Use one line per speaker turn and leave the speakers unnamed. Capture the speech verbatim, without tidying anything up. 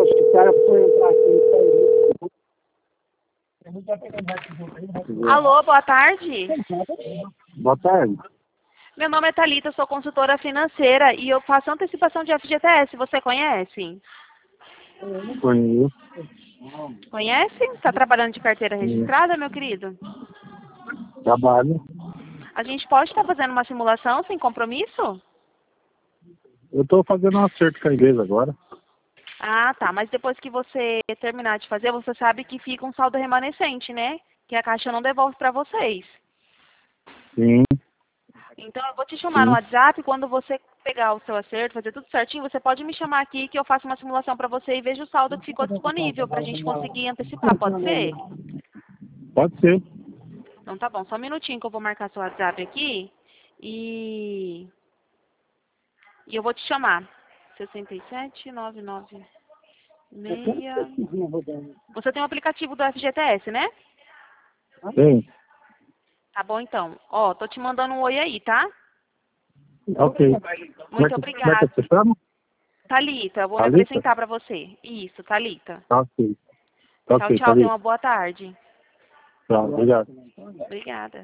acho que o cara foi entrar aqui e saiu.
Alô, boa tarde.
Boa tarde.
Meu nome é Thalita, eu sou consultora financeira e eu faço antecipação de F G T S. Você conhece?
Conheço.
Conhece? Está trabalhando de carteira registrada, meu querido?
Trabalho.
A gente pode estar fazendo uma simulação sem compromisso?
Eu estou fazendo um acerto com a igreja agora.
Ah, tá. Mas depois que você terminar de fazer, você sabe que fica um saldo remanescente, né? Que a Caixa não devolve para vocês.
Sim,
Então, eu vou te chamar no
sim.
WhatsApp. Quando você pegar o seu acerto, fazer tudo certinho, você pode me chamar aqui que eu faço uma simulação para você e vejo o saldo que ficou disponível para a gente conseguir antecipar. Pode ser?
Pode ser.
Então, tá bom. Só um minutinho que eu vou marcar seu WhatsApp aqui e, e eu vou te chamar. sessenta e sete, noventa e nove, seis. Você tem o aplicativo do F G T S, né?
Sim.
Tá bom, então. Ó, tô te mandando um oi aí, tá?
Ok. Como é
Muito
que, como é que
obrigada.
você chama?
Thalita, eu vou me
Thalita?
apresentar para você. Isso, Thalita.
Tá ok. Tá
Tchau,
ok,
tchau. Tenha
Thalita.
uma boa tarde.
Tá, obrigado.
Obrigada.